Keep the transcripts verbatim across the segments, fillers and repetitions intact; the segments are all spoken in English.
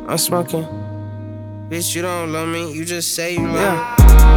I'm smoking. Bitch, you don't love me, you just say you love me. Yeah.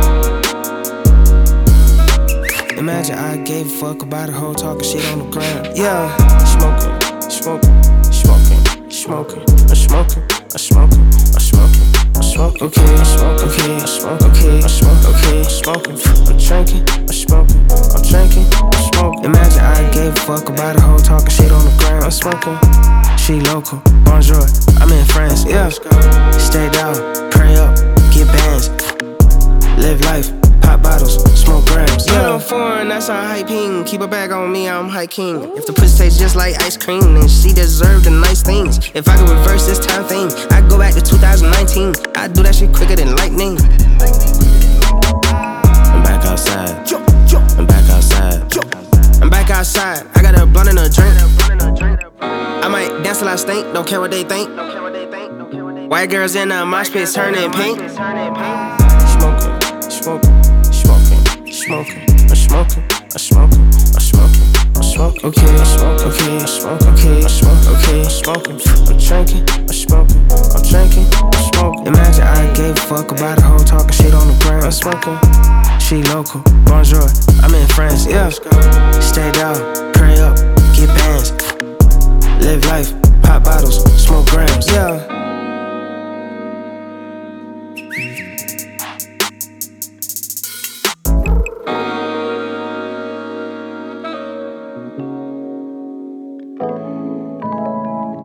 Imagine I gave a fuck about a hoe talking shit on the ground. Yeah. Smoking, smoking, smoking, smoking, I'm smoking, I'm smoking, I'm smoking, I'm smoking. Okay, I'm smoking, okay, I'm smoking, okay, I'm smoking, okay, I'm smoking. I'm drinking, I'm smoking, I'm drinking, I'm smoking. Imagine I gave a fuck about a hoe talking shit on the ground. I'm smoking. She local, bonjour, I'm in France, yeah. Stay down, pray up, get bands, live life, pop bottles, smoke grams. Yeah, I'm foreign, that's our hyping. Keep a bag on me, I'm hiking. If the pussy tastes just like ice cream, then she deserved the nice things. If I could reverse this time thing, I'd go back to two thousand nineteen. I'd do that shit quicker than lightning. I'm back outside, I'm back outside, I'm back outside, I got a blunt and a drink. I might dance till I stink, don't care what they think. White girls in a mosh pit turning pink. Smoking, smoking, smoking, smoking, I'm smoking, I'm smoking, I'm smoking, I'm smoking. Okay, I'm smoking, okay, I'm smoking, okay, I'm smoking, okay, I'm smoking. I'm drinking, I'm smoking, I'm drinking, I'm smoking. Imagine I gave a fuck about a hoe talking shit on the ground. I'm smoking. She local, bonjour, I'm in France, yeah. Stay down, pray up, get bands, live life, pop bottles, smoke grams, yeah.